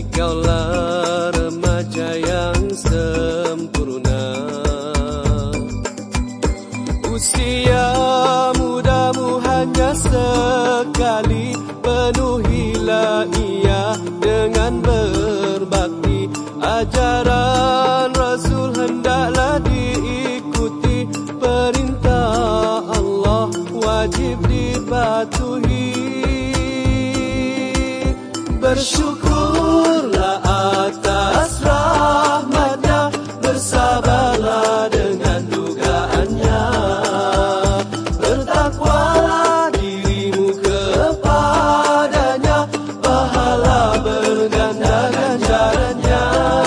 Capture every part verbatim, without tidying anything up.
Dikaulah remaja yang sempurna. Usia mudamu hanya sekali, penuhilah ia dengan berbakti. Ajaran Rasul hendaklah diikuti, perintah Allah wajib dipatuhi. Bersyukurlah atas rahmatnya, bersabarlah dengan dugaannya. Bertakwalah dirimu kepadanya, pahala berganda ganjarannya.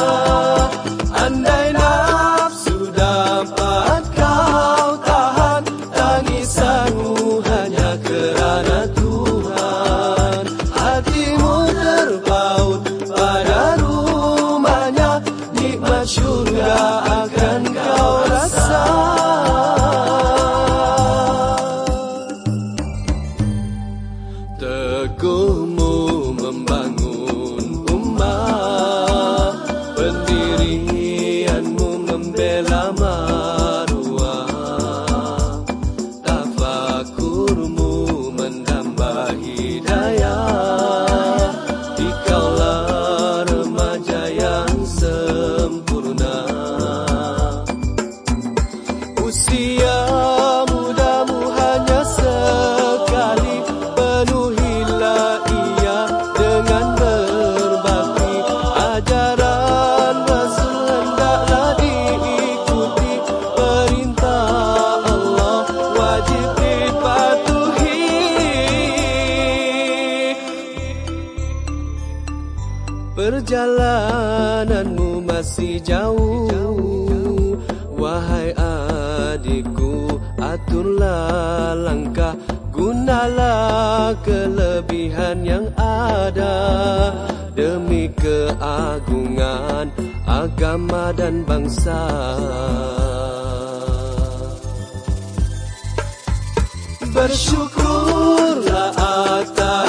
Andai nafsu dapat kau tahan, tangisanmu hanya kerana Tuhan. Hatimu terpaut pada rumahnya, nikmat syurga akan kau rasa. Teguhmu membangun ummah, pendirianmu membela maruah, tafakurmu menambah hidayah. Dikaulah remaja yang sempurna. Usia mudamu hanya sekali, penuhilah ia dengan berbakti. Ajaran Rasul hendaklah diikuti, perintah Allah wajib dipatuhi. Perjalananmu masih jauh, wahai adikku, aturlah langkah, gunalah kelebihan yang ada demi keagungan agama dan bangsa. Bersyukurlah atas